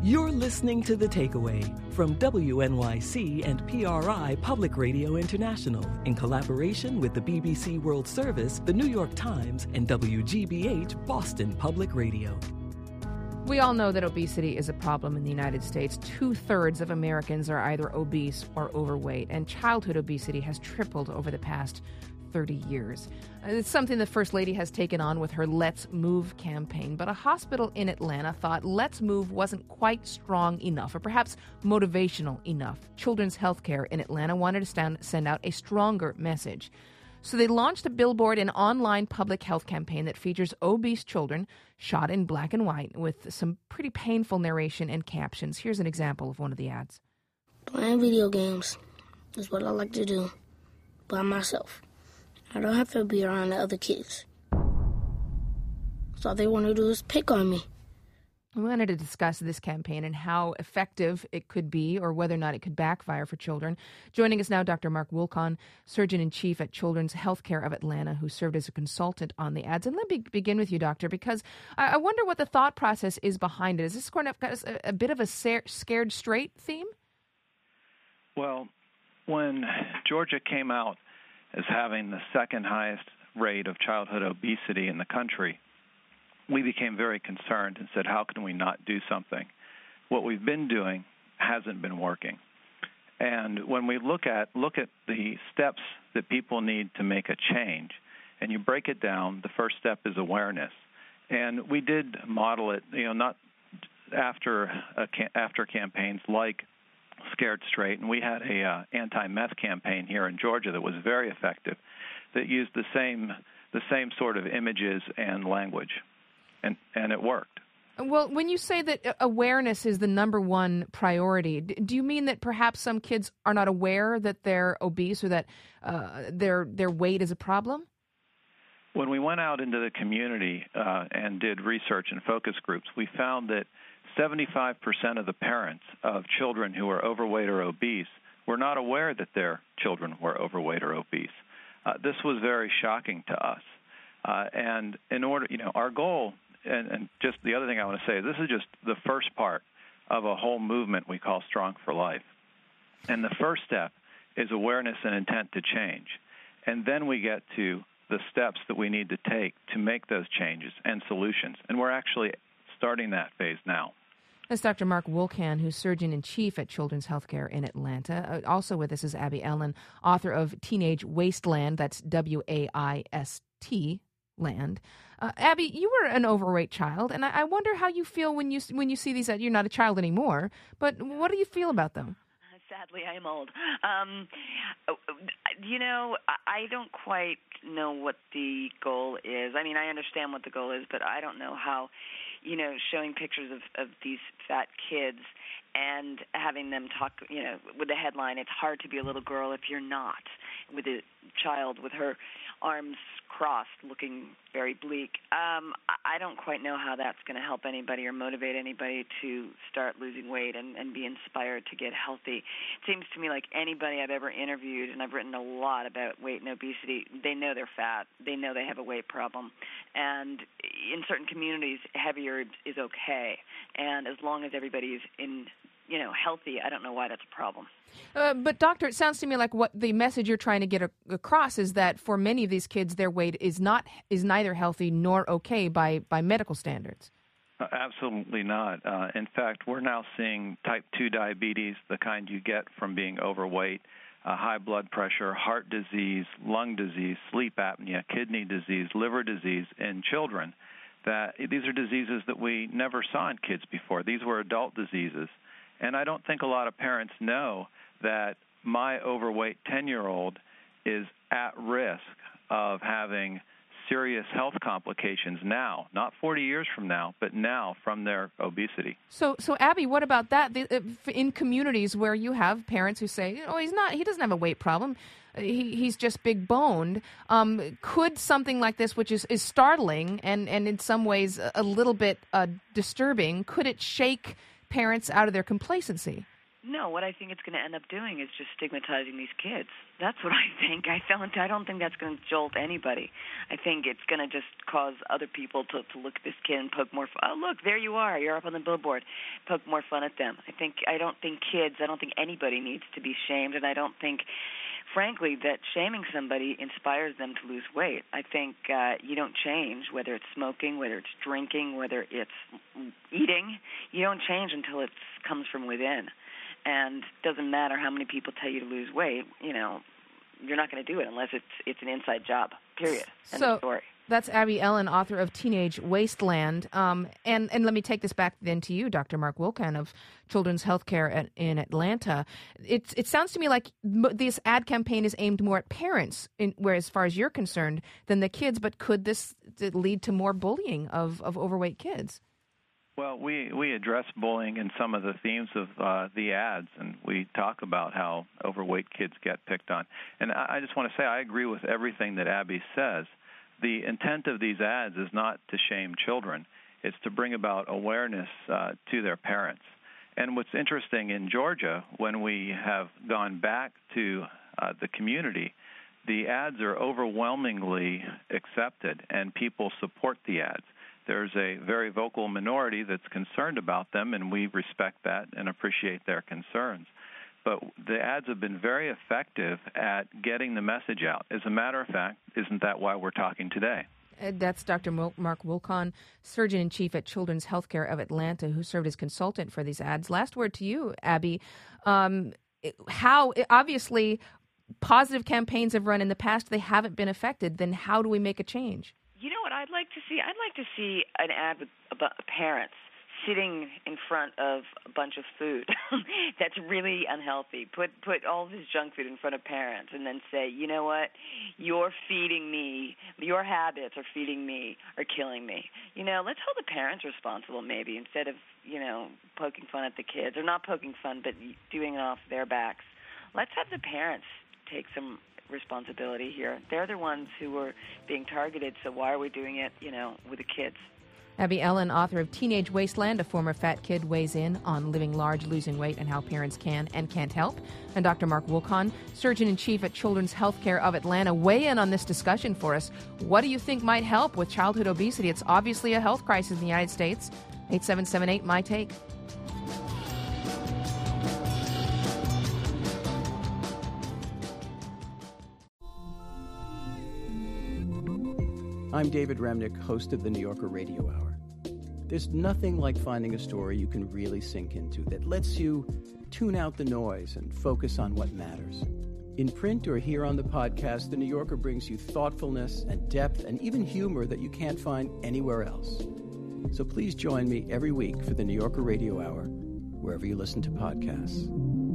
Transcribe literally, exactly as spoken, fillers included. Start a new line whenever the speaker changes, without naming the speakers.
You're listening to The Takeaway from W N Y C and P R I Public Radio International in collaboration with the B B C World Service, the New York Times, and W G B H Boston Public Radio.
We all know that obesity is a problem in the United States. Two-thirds of Americans are either obese or overweight, and childhood obesity has tripled over the past thirty years. It's something the First Lady has taken on with her Let's Move campaign, but a hospital in Atlanta thought Let's Move wasn't quite strong enough, or perhaps motivational enough. Children's Healthcare in Atlanta wanted to stand, send out a stronger message. So they launched a billboard and online public health campaign that features obese children shot in black and white with some pretty painful narration and captions. Here's an example of one of the ads.
Playing video games is what I like to do by myself. I don't have to be around the other kids. So all they want to do is pick on me.
We wanted to discuss this campaign and how effective it could be, or whether or not it could backfire for children. Joining us now, Doctor Mark Woolcon, Surgeon-in-Chief at Children's Healthcare of Atlanta, who served as a consultant on the ads. And let me begin with you, Doctor, because I, I wonder what the thought process is behind it. Is this going to have a, a bit of a scared straight theme?
Well, when Georgia came out as having the second highest rate of childhood obesity in the country, we became very concerned and said, how can we not do something? What we've been doing hasn't been working. And when we look at look at the steps that people need to make a change, and you break it down, the first step is awareness. And we did model it, you know, not after a, after campaigns like Scared Straight, and we had a uh, anti-meth campaign here in Georgia that was very effective, that used the same the same sort of images and language, and and it worked.
Well, when you say that awareness is the number one priority, do you mean that perhaps some kids are not aware that they're obese or that uh, their their weight is a problem?
When we went out into the community uh, and did research and focus groups, we found that seventy-five percent of the parents of children who are overweight or obese were not aware that their children were overweight or obese. Uh, this was very shocking to us. Uh, and in order, you know, our goal, and, and just the other thing I want to say is this is just the first part of a whole movement we call Strong for Life. And the first step is awareness and intent to change. And then we get to the steps that we need to take to make those changes and solutions. And we're actually starting that phase now.
That's Doctor Mark Woolcon, who's Surgeon-in-Chief at Children's Healthcare in Atlanta. Uh, also with us is Abby Ellen, author of Teenage Wasteland. That's W A I S T, land. Uh, Abby, you were an overweight child, and I, I wonder how you feel when you when you see these. You're not a child anymore, but what do you feel about them?
Sadly, I am old. Um, you know, I don't quite know what the goal is. I mean, I understand what the goal is, but I don't know how, you know, showing pictures of, of these fat kids and having them talk, you know, with the headline, it's hard to be a little girl if you're not, with a child with her arms crossed looking very bleak. Um, I don't quite know how that's going to help anybody or motivate anybody to start losing weight and, and be inspired to get healthy. It seems to me like anybody I've ever interviewed, and I've written a lot about weight and obesity, they know they're fat. They know they have a weight problem. And in certain communities, heavier is okay. And as long as everybody's in you know, healthy, I don't know why that's a problem.
Uh, but, Doctor, it sounds to me like what the message you're trying to get a- across is that for many of these kids, their weight is not is neither healthy nor okay by, by medical standards.
Uh, absolutely not. Uh, in fact, we're now seeing type two diabetes, the kind you get from being overweight, uh, high blood pressure, heart disease, lung disease, sleep apnea, kidney disease, liver disease in children. That these are diseases that we never saw in kids before. These were adult diseases. And I don't think a lot of parents know that my overweight ten-year-old is at risk of having serious health complications now, not forty years from now, but now from their obesity.
So, so Abby, what about that? The, uh, in communities where you have parents who say, "Oh, he's not. He doesn't have a weight problem. He, he's just big boned." Um, could something like this, which is, is startling and, and in some ways a little bit uh, disturbing, could it shake parents out of their complacency?
No, what I think it's going to end up doing is just stigmatizing these kids. That's what I think. I don't, I don't think that's going to jolt anybody. I think it's going to just cause other people to, to look at this kid and poke more fun. Oh, look, there you are. You're up on the billboard. Poke more fun at them. I think I don't think kids, I don't think anybody needs to be shamed, and I don't think, frankly, that shaming somebody inspires them to lose weight. I think uh, you don't change, whether it's smoking, whether it's drinking, whether it's eating. You don't change until it comes from within. And it doesn't matter how many people tell you to lose weight, you know, you're not going to do it unless it's it's an inside job, period. End
so
of story.
That's Abby Ellen, author of Teenage Wasteland. Um, and, and let me take this back then to you, Doctor Mark Wilcan of Children's Healthcare at, in Atlanta. It, it sounds to me like this ad campaign is aimed more at parents, in, where as far as you're concerned, than the kids. But could this lead to more bullying of, of overweight kids?
Well, we, we address bullying in some of the themes of uh, the ads, and we talk about how overweight kids get picked on. And I, I just want to say I agree with everything that Abby says. The intent of these ads is not to shame children. It's to bring about awareness uh, to their parents. And what's interesting in Georgia, when we have gone back to uh, the community, the ads are overwhelmingly accepted, and people support the ads. There's a very vocal minority that's concerned about them, and we respect that and appreciate their concerns. But the ads have been very effective at getting the message out. As a matter of fact, isn't that why we're talking today?
That's Doctor Mark Wilcan, Surgeon-in-Chief at Children's Healthcare of Atlanta, who served as consultant for these ads. Last word to you, Abby. Um, how, obviously, positive campaigns have run in the past. They haven't been affected. Then how do we make a change?
You know what I'd like to see? I'd like to see an ad with about parents sitting in front of a bunch of food that's really unhealthy. Put put all this junk food in front of parents and then say, you know what, you're feeding me, your habits are feeding me or killing me. You know, let's hold the parents responsible maybe instead of, you know, poking fun at the kids, or not poking fun but doing it off their backs. Let's have the parents take some responsibility here. They're the ones who are being targeted, so why are we doing it, you know, with the kids?
Abby Ellen, author of Teenage Wasteland, a former fat kid weighs in on living large, losing weight, and how parents can and can't help. And Doctor Mark Wilcan, Surgeon-in-Chief at Children's Healthcare of Atlanta, weigh in on this discussion for us. What do you think might help with childhood obesity? It's obviously a health crisis in the United States. eight seven seven eight, my take.
I'm David Remnick, host of the New Yorker Radio Hour. There's nothing like finding a story you can really sink into that lets you tune out the noise and focus on what matters. In print or here on the podcast, the New Yorker brings you thoughtfulness and depth and even humor that you can't find anywhere else. So please join me every week for the New Yorker Radio Hour, wherever you listen to podcasts.